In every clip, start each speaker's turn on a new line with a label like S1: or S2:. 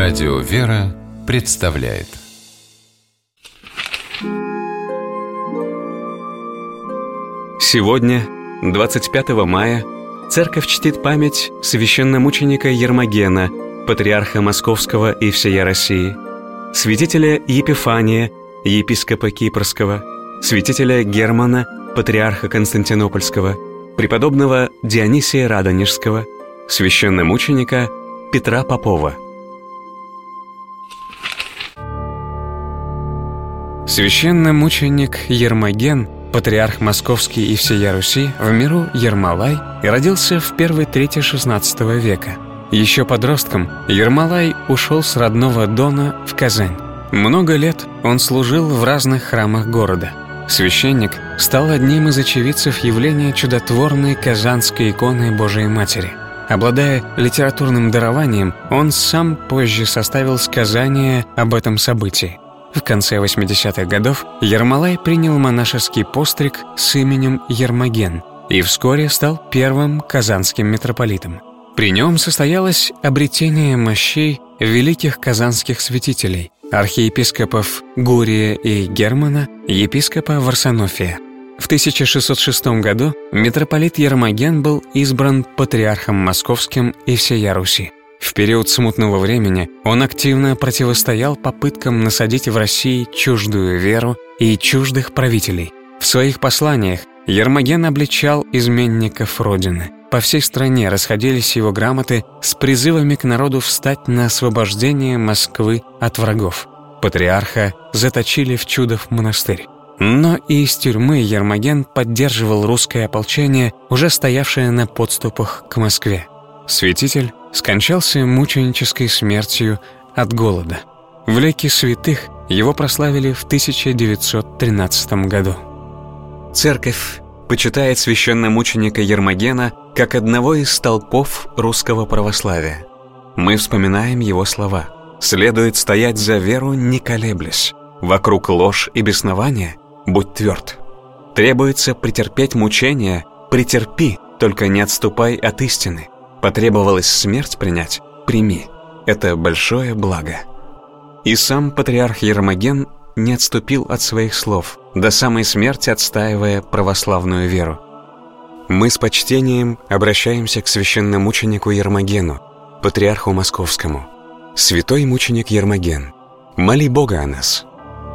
S1: Радио «Вера» представляет.
S2: Сегодня, 25 мая, Церковь чтит память священномученика Ермогена, патриарха Московского и всея России, святителя Епифания, епископа Кипрского, святителя Германа, патриарха Константинопольского, преподобного Дионисия Радонежского, священномученика Петра Попова. Священномученик Ермоген, патриарх Московский и всея Руси, в миру Ермолай, и родился в первой трети XVI века. Еще подростком Ермолай ушел с родного Дона в Казань. Много лет он служил в разных храмах города. Священник стал одним из очевидцев явления чудотворной казанской иконы Божией Матери. Обладая литературным дарованием, он сам позже составил сказание об этом событии. В конце 80-х годов Ермолай принял монашеский постриг с именем Ермоген и вскоре стал первым казанским митрополитом. При нем состоялось обретение мощей великих казанских святителей, архиепископов Гурия и Германа, епископа Варсонофия. В 1606 году митрополит Ермоген был избран патриархом Московским и всея Руси. В период смутного времени он активно противостоял попыткам насадить в России чуждую веру и чуждых правителей. В своих посланиях Ермоген обличал изменников Родины. По всей стране расходились его грамоты с призывами к народу встать на освобождение Москвы от врагов. Патриарха заточили в Чудов монастырь. Но и из тюрьмы Ермоген поддерживал русское ополчение, уже стоявшее на подступах к Москве. Святитель скончался мученической смертью от голода. В лике святых его прославили в 1913 году. Церковь почитает священномученика Ермогена как одного из столпов русского православия. Мы вспоминаем его слова: «Следует стоять за веру, не колеблясь. Вокруг ложь и беснование, будь тверд. Требуется претерпеть мучения, претерпи, только не отступай от истины. Потребовалось смерть принять, прими. Это большое благо». И сам патриарх Ермоген не отступил от своих слов, до самой смерти отстаивая православную веру. Мы с почтением обращаемся к священномученику Ермогену, патриарху Московскому. Святой мученик Ермоген, моли Бога о нас.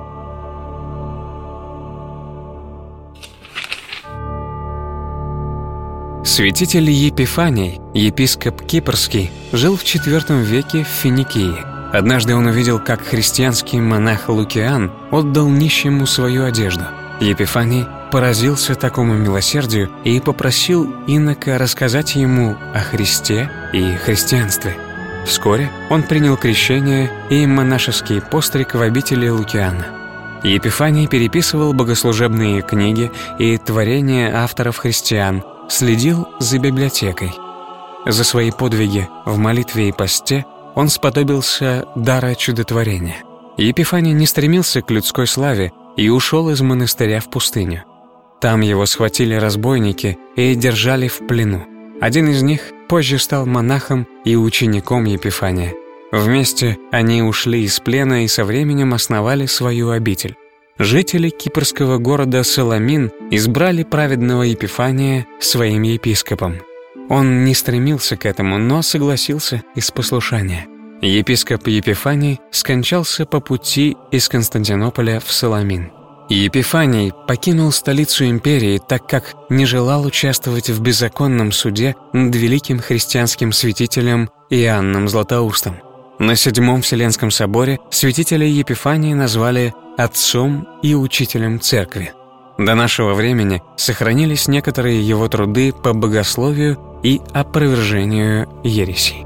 S2: Святитель Епифаний, епископ Кипрский, жил в IV веке в Финикии. Однажды он увидел, как христианский монах Лукиан отдал нищему свою одежду. Епифаний поразился такому милосердию и попросил инока рассказать ему о Христе и христианстве. Вскоре он принял крещение и монашеский постриг в обители Лукиана. Епифаний переписывал богослужебные книги и творения авторов христиан, следил за библиотекой. За свои подвиги в молитве и посте он сподобился дара чудотворения. Епифаний не стремился к людской славе и ушел из монастыря в пустыню. Там его схватили разбойники и держали в плену. Один из них позже стал монахом и учеником Епифания. Вместе они ушли из плена и со временем основали свою обитель. Жители кипрского города Саламин избрали праведного Епифания своим епископом. Он не стремился к этому, но согласился из послушания. Епископ Епифаний скончался по пути из Константинополя в Саламин. Епифаний покинул столицу империи, так как не желал участвовать в беззаконном суде над великим христианским святителем Иоанном Златоустом. На Седьмом Вселенском соборе святителя Епифания назвали отцом и учителем церкви. До нашего времени сохранились некоторые его труды по богословию и опровержению ересей.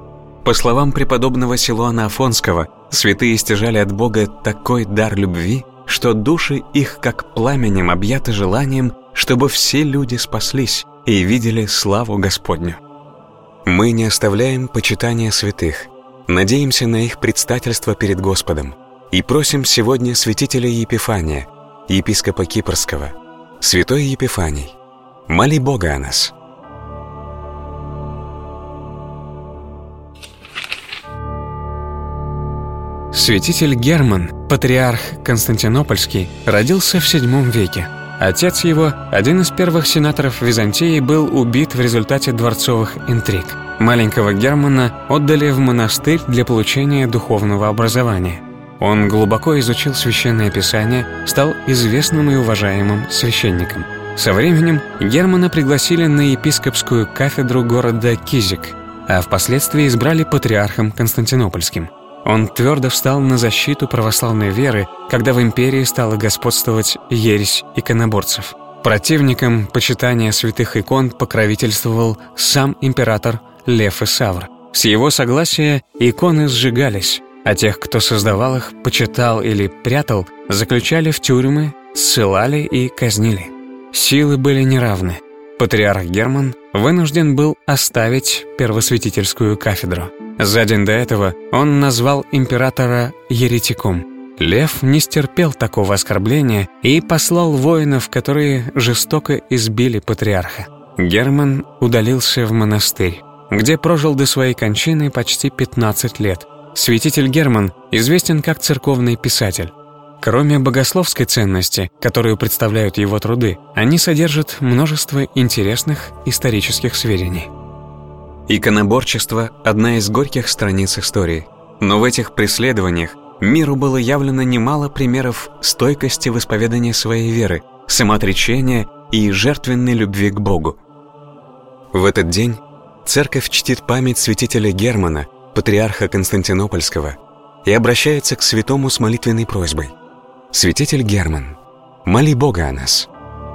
S2: По словам преподобного Силуана Афонского, святые стяжали от Бога такой дар любви, что души их как пламенем объяты желанием, чтобы все люди спаслись и видели славу Господню. Мы не оставляем почитания святых, надеемся на их предстательство перед Господом и просим сегодня святителя Епифания, епископа Кипрского: Святой Епифаний, моли Бога о нас. Святитель Герман, патриарх Константинопольский, родился в VII веке. Отец его, один из первых сенаторов Византии, был убит в результате дворцовых интриг. Маленького Германа отдали в монастырь для получения духовного образования. Он глубоко изучил Священное Писание, стал известным и уважаемым священником. Со временем Германа пригласили на епископскую кафедру города Кизик, а впоследствии избрали патриархом Константинопольским. Он твердо встал на защиту православной веры, когда в империи стала господствовать ересь иконоборцев. Противникам почитания святых икон покровительствовал сам император Лев Исавр. С его согласия иконы сжигались, а тех, кто создавал их, почитал или прятал, заключали в тюрьмы, ссылали и казнили. Силы были неравны. Патриарх Герман вынужден был оставить первосвятительскую кафедру. За день до этого он назвал императора еретиком. Лев не стерпел такого оскорбления и послал воинов, которые жестоко избили патриарха. Герман удалился в монастырь, где прожил до своей кончины почти 15 лет. Святитель Герман известен как церковный писатель. Кроме богословской ценности, которую представляют его труды, они содержат множество интересных исторических сведений. Иконоборчество – одна из горьких страниц истории. Но в этих преследованиях миру было явлено немало примеров стойкости в исповедании своей веры, самоотречения и жертвенной любви к Богу. В этот день церковь чтит память святителя Германа, патриарха Константинопольского, и обращается к святому с молитвенной просьбой: «Святитель Герман, моли Бога о нас».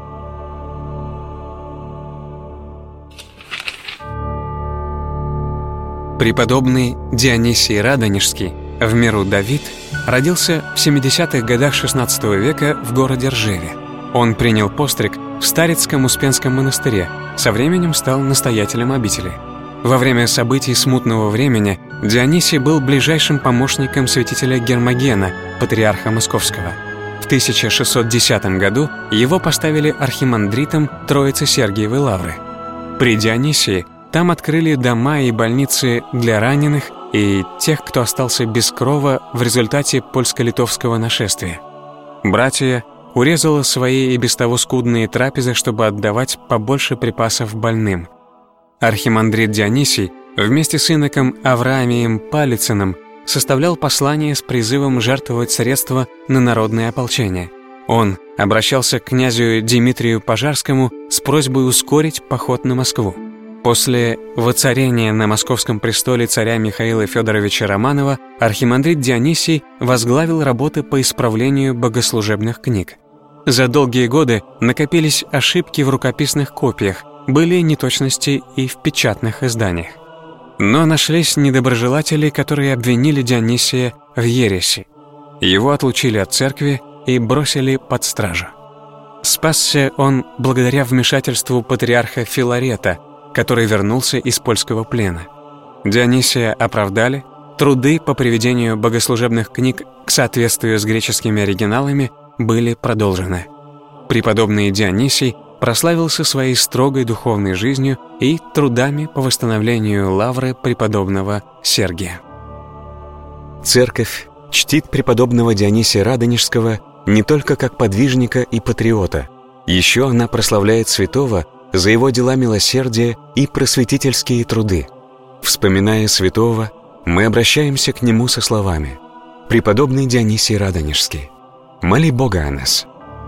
S2: Преподобный Дионисий Радонежский, в меру Давид, родился в 70-х годах XVI века в городе Ржеве. Он принял постриг в Старицком Успенском монастыре, со временем стал настоятелем обители. Во время событий смутного времени Дионисий был ближайшим помощником святителя Гермогена, патриарха Московского. В 1610 году его поставили архимандритом Троицы-Сергиевой лавры. При Дионисии там открыли дома и больницы для раненых и тех, кто остался без крова в результате польско-литовского нашествия. Братья урезала свои и без того скудные трапезы, чтобы отдавать побольше припасов больным. Архимандрит Дионисий вместе с иноком Авраамием Палицыным составлял послание с призывом жертвовать средства на народное ополчение. Он обращался к князю Дмитрию Пожарскому с просьбой ускорить поход на Москву. После воцарения на московском престоле царя Михаила Федоровича Романова архимандрит Дионисий возглавил работы по исправлению богослужебных книг. За долгие годы накопились ошибки в рукописных копиях, были неточности и в печатных изданиях. Но нашлись недоброжелатели, которые обвинили Дионисия в ереси. Его отлучили от церкви и бросили под стражу. Спасся он благодаря вмешательству патриарха Филарета, который вернулся из польского плена. Дионисия оправдали, труды по приведению богослужебных книг к соответствию с греческими оригиналами были продолжены. Преподобный Дионисий прославился своей строгой духовной жизнью и трудами по восстановлению лавры преподобного Сергия. Церковь чтит преподобного Дионисия Радонежского не только как подвижника и патриота. Еще она прославляет святого за его дела милосердия и просветительские труды. Вспоминая святого, мы обращаемся к нему со словами: «Преподобный Дионисий Радонежский, моли Бога о нас».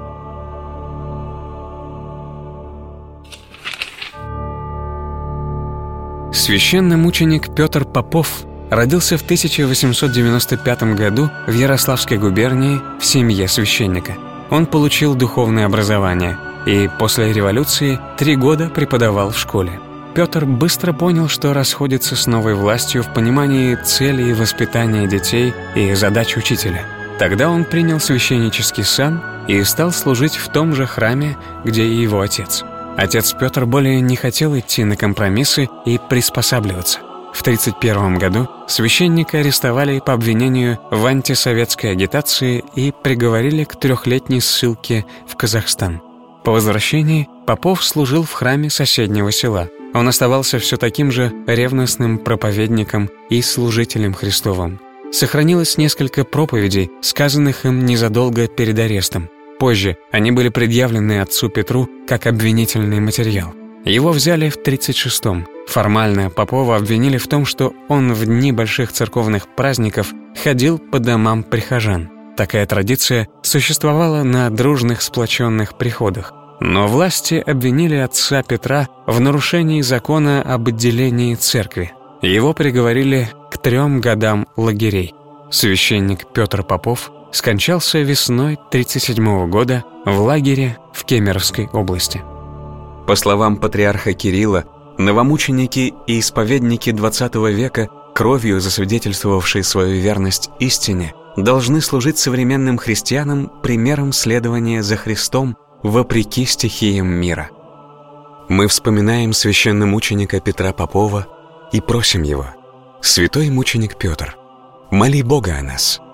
S2: Священномученик Петр Попов родился в 1895 году в Ярославской губернии в семье священника. Он получил духовное образование и после революции 3 года преподавал в школе. Петр быстро понял, что расходится с новой властью в понимании целей воспитания детей и задач учителя. Тогда он принял священнический сан и стал служить в том же храме, где и его отец. Отец Петр более не хотел идти на компромиссы и приспосабливаться. В 1931 году священника арестовали по обвинению в антисоветской агитации и приговорили к 3-летней ссылке в Казахстан. По возвращении Попов служил в храме соседнего села. Он оставался все таким же ревностным проповедником и служителем Христовым. Сохранилось несколько проповедей, сказанных им незадолго перед арестом. Позже они были предъявлены отцу Петру как обвинительный материал. Его взяли в 36-м. Формально Попова обвинили в том, что он в дни больших церковных праздников ходил по домам прихожан. Такая традиция существовала на дружных сплоченных приходах. Но власти обвинили отца Петра в нарушении закона об отделении церкви. Его приговорили к 3 годам лагерей. Священник Петр Попов скончался весной 1937 года в лагере в Кемеровской области.
S3: По словам патриарха Кирилла, новомученики и исповедники XX века, кровью засвидетельствовавшие свою верность истине, должны служить современным христианам примером следования за Христом вопреки стихиям мира. Мы вспоминаем священномученика Петра Попова и просим его: «Святой мученик Петр, моли Бога о нас».